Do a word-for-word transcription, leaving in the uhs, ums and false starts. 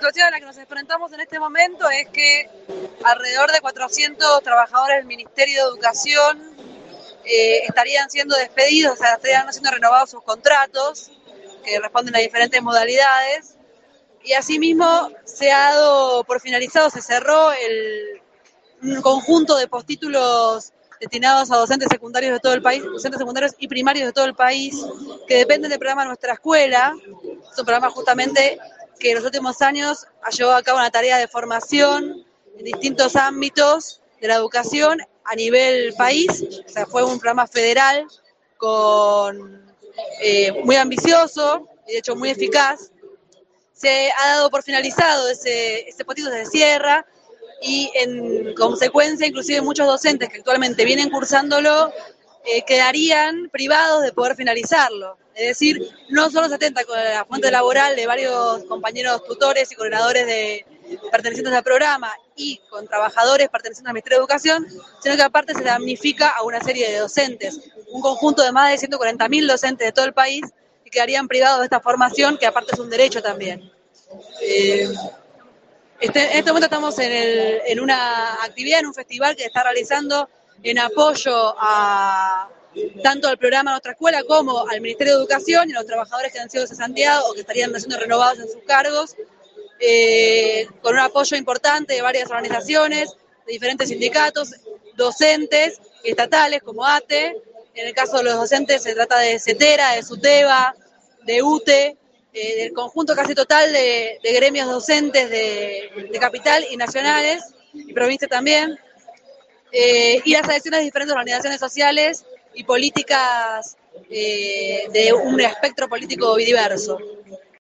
situación a la que nos enfrentamos en este momento es que alrededor de cuatrocientos trabajadores del Ministerio de Educación eh, estarían siendo despedidos, o sea, estarían siendo renovados sus contratos, que responden a diferentes modalidades, y asimismo se ha dado por finalizado, se cerró el, un conjunto de postítulos destinados a docentes secundarios de todo el país, docentes secundarios y primarios de todo el país, que dependen del programa Nuestra Escuela. Es un programa justamente que en los últimos años ha llevado a cabo una tarea de formación en distintos ámbitos de la educación a nivel país. O sea, fue un programa federal con eh, muy ambicioso y de hecho muy eficaz. Se ha dado por finalizado ese, ese postito, se cierra, y en consecuencia inclusive muchos docentes que actualmente vienen cursándolo eh, quedarían privados de poder finalizarlo. Es decir, no solo se atenta con la fuente laboral de varios compañeros tutores y coordinadores de, pertenecientes al programa y con trabajadores pertenecientes al Ministerio de Educación, sino que aparte se damnifica a una serie de docentes, un conjunto de más de ciento cuarenta mil docentes de todo el país que quedarían privados de esta formación, que aparte es un derecho también. Eh, Este, en este momento estamos en, el, en una actividad, en un festival que está realizando en apoyo a tanto al programa Nuestra Escuela como al Ministerio de Educación y a los trabajadores que han sido cesanteados o que estarían siendo renovados en sus cargos, eh, con un apoyo importante de varias organizaciones, de diferentes sindicatos, docentes, estatales como A T E. En el caso de los docentes se trata de CETERA, de SUTEBA, de U T E, Eh, del conjunto casi total de, de gremios docentes de, de capital y nacionales, y provincia también, eh, y las adhesiones de diferentes organizaciones sociales y políticas eh, de un espectro político diverso.